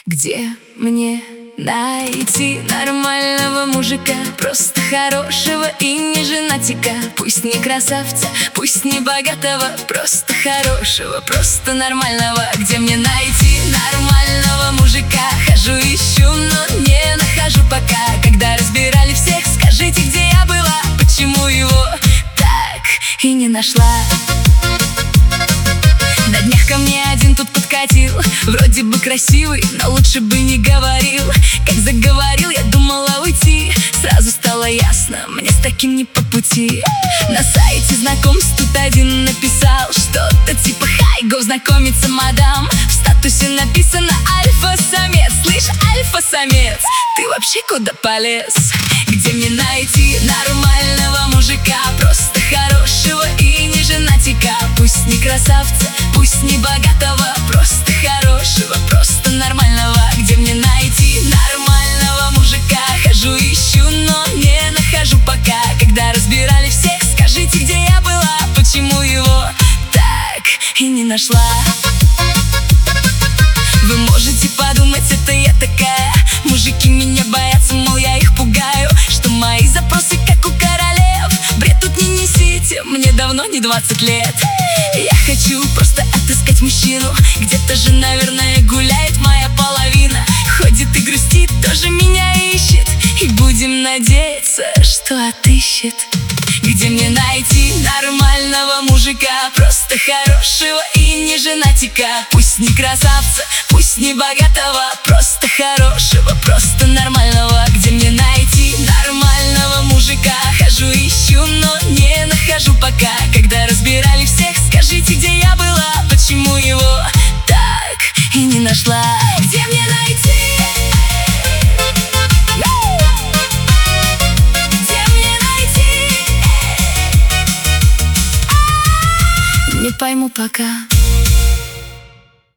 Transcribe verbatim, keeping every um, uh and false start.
Где мне найти нормального мужика, просто хорошего и не женатика? Пусть не красавца, пусть не богатого, просто хорошего, просто нормального. Где мне найти нормального мужика? Хожу, ищу, но не нахожу пока. Когда разбирали всех, скажите, где я была? Почему его так и не нашла? На днях ко мне один тут подкатил, вроде бы красивый, но лучше бы не говорил. Как заговорил, я думала уйти, сразу стало ясно, мне с таким не по пути. На сайте знакомств тут один написал что-то типа «Хай, го знакомиться, мадам». В статусе написано «Альфа-самец». Слышь, альфа-самец, ты вообще куда полез? Где мне найти нормального мужика, просто хорошего и не женатика? Пусть не красавца, пусть не богатого, просто хорошего, просто нормального. Где мне найти нормального мужика? Хожу, ищу, но не нахожу пока. Когда разбирали всех, скажите, где я была? Почему его так и не нашла? Вы можете подумать, это я такая, мужики меня боятся, мол, я их пугаю, что мои запросы как у королев. Бред тут не несите, мне давно не двадцать лет. Я хочу просто отыскать мужчину, где-то же, наверное, гуляет моя половина. Ходит и грустит, тоже меня ищет, и будем надеяться, что отыщет. Где мне найти нормального мужика, просто хорошего и не женатика? Пусть не красавца, пусть не богатого, просто хорошего, просто нормального. Где мне найти нормального мужика? Хожу, ищу, но не нахожу пока. Когда разбирали всех, скажите, где я была? Почему его так и не нашла? Где мне найти? Не пойму пока.